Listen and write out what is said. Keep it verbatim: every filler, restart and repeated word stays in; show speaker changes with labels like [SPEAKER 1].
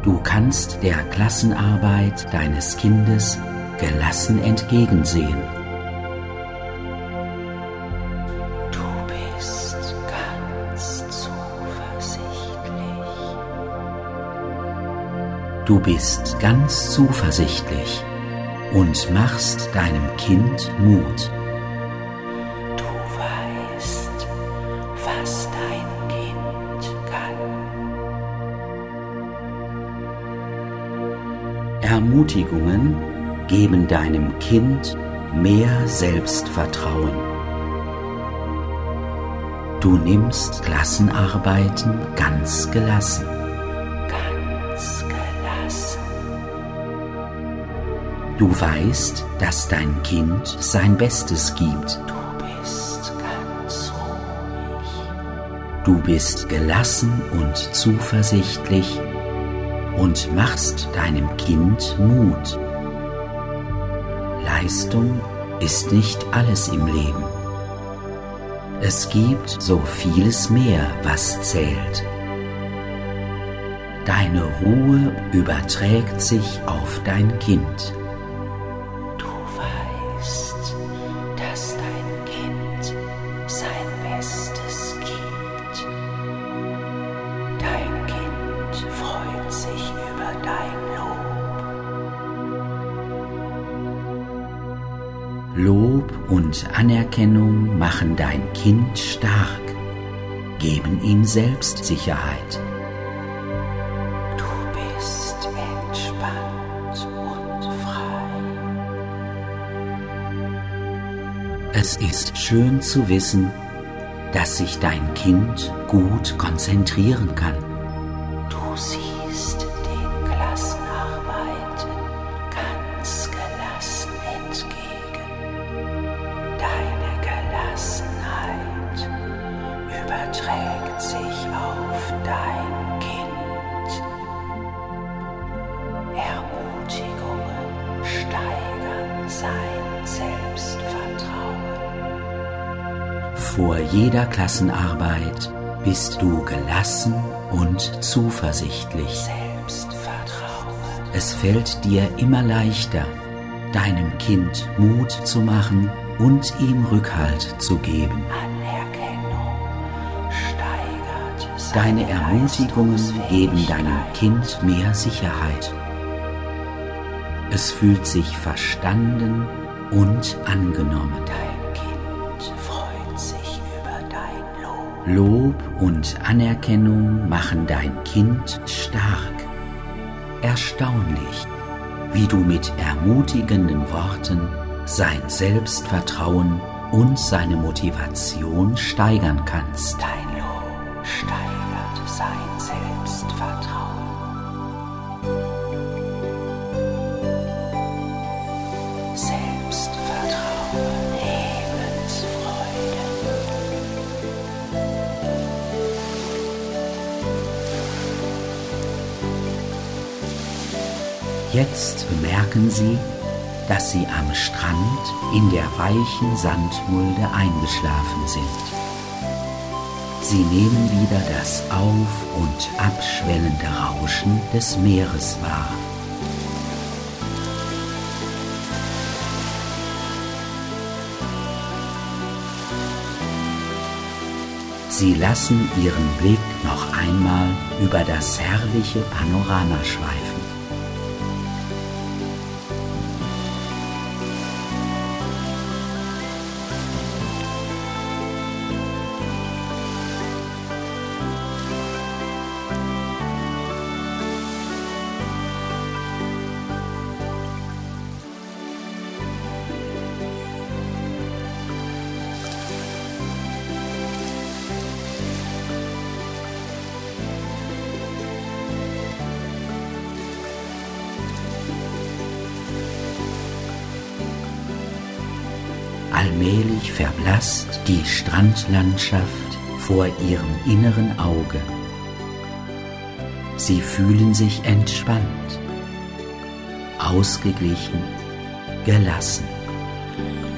[SPEAKER 1] Du kannst der Klassenarbeit deines Kindes gelassen entgegensehen.
[SPEAKER 2] Du bist ganz zuversichtlich.
[SPEAKER 1] Du bist ganz zuversichtlich und machst deinem Kind Mut.
[SPEAKER 2] Du weißt, was dein Kind kann.
[SPEAKER 1] Ermutigungen geben deinem Kind mehr Selbstvertrauen. Du nimmst Klassenarbeiten ganz gelassen.
[SPEAKER 2] Ganz gelassen.
[SPEAKER 1] Du weißt, dass dein Kind sein Bestes gibt.
[SPEAKER 2] Du bist ganz ruhig.
[SPEAKER 1] Du bist gelassen und zuversichtlich und machst deinem Kind Mut. Leistung ist nicht alles im Leben. Es gibt so vieles mehr, was zählt. Deine Ruhe überträgt sich auf dein Kind.
[SPEAKER 2] Du weißt, dass dein Kind sein Bestes gibt. Dein Kind freut sich über dein Lob.
[SPEAKER 1] Lob und Anerkennung machen dein Kind stark, geben ihm Selbstsicherheit.
[SPEAKER 2] Du bist entspannt und frei.
[SPEAKER 1] Es ist schön zu wissen, dass sich dein Kind gut konzentrieren kann.
[SPEAKER 2] Du siehst den Klassenarbeiten ganz gelassen entgegen. Deine Gelassenheit überträgt sich auf dein Kind. Ermutigungen steigern sein Selbstvertrauen.
[SPEAKER 1] Vor jeder Klassenarbeit bist du gelassen und zuversichtlich.
[SPEAKER 2] Selbstvertrauen.
[SPEAKER 1] Es fällt dir immer leichter, deinem Kind Mut zu machen und ihm Rückhalt zu geben.
[SPEAKER 2] Anerkennung steigert seine
[SPEAKER 1] Deine Ermutigungen geben deinem
[SPEAKER 2] Leistungsfähigkeit.
[SPEAKER 1] Kind mehr Sicherheit. Es fühlt sich verstanden und angenommen.
[SPEAKER 2] Dein Kind freut sich über dein Lob.
[SPEAKER 1] Lob und Anerkennung machen dein Kind stark. Erstaunlich, wie du mit ermutigenden Worten sein Selbstvertrauen und seine Motivation steigern kannst.
[SPEAKER 2] Dein Lob steigert sein Selbstvertrauen. Selbstvertrauen, Lebensfreude.
[SPEAKER 1] Jetzt bemerken sie, dass sie am Strand in der weichen Sandmulde eingeschlafen sind. Sie nehmen wieder das auf- und abschwellende Rauschen des Meeres wahr. Sie lassen ihren Blick noch einmal über das herrliche Panorama schweifen. Allmählich verblasst die Strandlandschaft vor ihrem inneren Auge. Sie fühlen sich entspannt, ausgeglichen, gelassen.